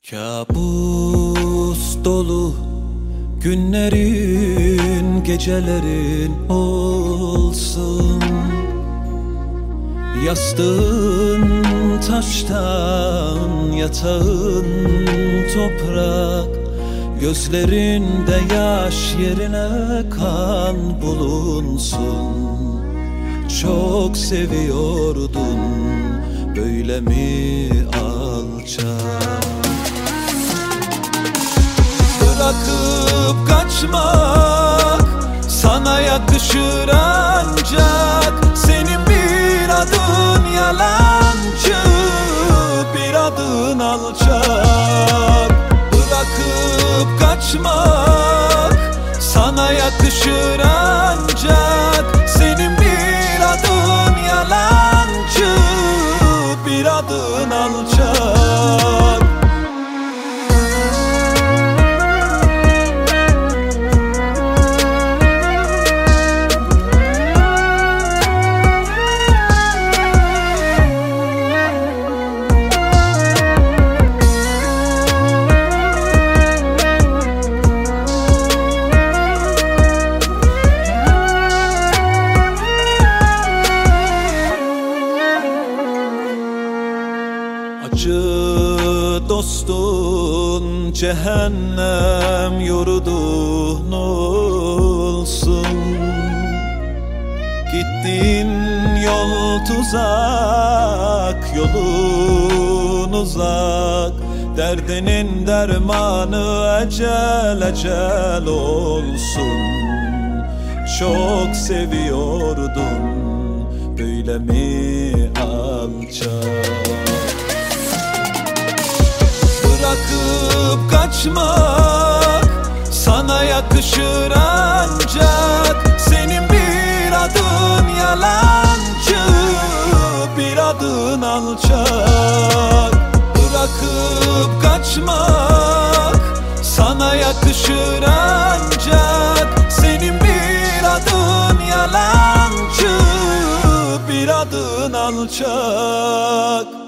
Kabus dolu günlerin, gecelerin olsun. Yastığın taştan, yatağın toprak, gözlerinde yaş yerine kan bulunsun. Çok seviyordun, böyle mi alçak? Bırakıp kaçmak sana yakışır ancak senin bir adın yalancı, bir adın alçak. Bırakıp kaçmak sana yakışır ancak senin bir adın yalancı, bir adın alçak. Acı dostun cehennem yurdun olsun. Gittiğin yol tuzak, yolun uzak. Derdinin dermanı ecel ecel olsun. Çok seviyordun, böyle mi alçak? Bırakıp kaçmak sana yakışır ancak senin bir adın yalancı, bir adın alçak. Bırakıp kaçmak sana yakışır ancak senin bir adın yalancı, bir adın alçak.